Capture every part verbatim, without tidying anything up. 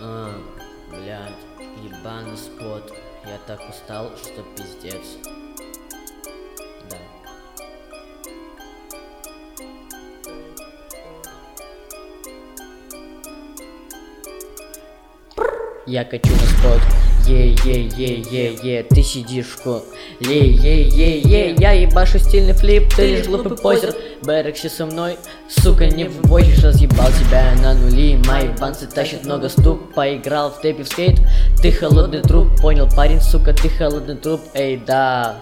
А, блядь, ебаный спот. Я так устал, что пиздец. Да. Я качу на спот. Е-е-е-е-е, ты сидишь в школе. Е-е-е-е, я ебашу стильный флип, ты лишь глупый позер. Берекси со мной, сука, не вывозишь, разъебал тебя на нули. Мои банцы тащат много ступ, поиграл в тэпи в скейт. Ты холодный труп, понял, парень, сука, ты холодный труп, эй, да.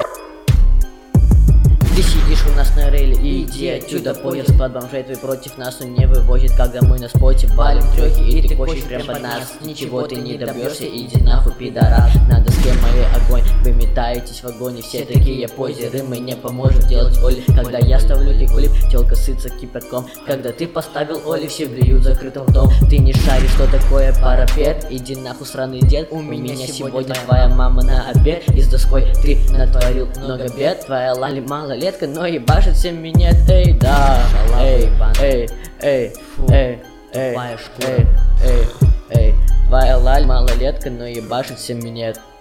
Ты сидишь у нас на рейле, иди отсюда, поезд под бомжей твой против нас он не вывозит, когда мы на споте валим трёхи, и ты кочешь прям под нас. Ничего ты не добьешься, иди нахуй, пидорас. На доске моей огонь, вы метаетесь в вагоне, все такие позеры, мы не поможем делать оли. Когда я ставлю ты клип, тёлка сытся кипятком. Когда ты поставил оли, все блюют закрытым ртом. Ты не шаришь, что такое парапет, иди нахуй, сраный дед. У меня сегодня твоя мама на обед, и с доской ты натворил много бед. Твоя лали малолетка, но ебашит всем минет, эй, да. Эй, эй, эй, эй, эй, эй, эй, эй. Твоя лаль малолетка, но ебашит всем минет.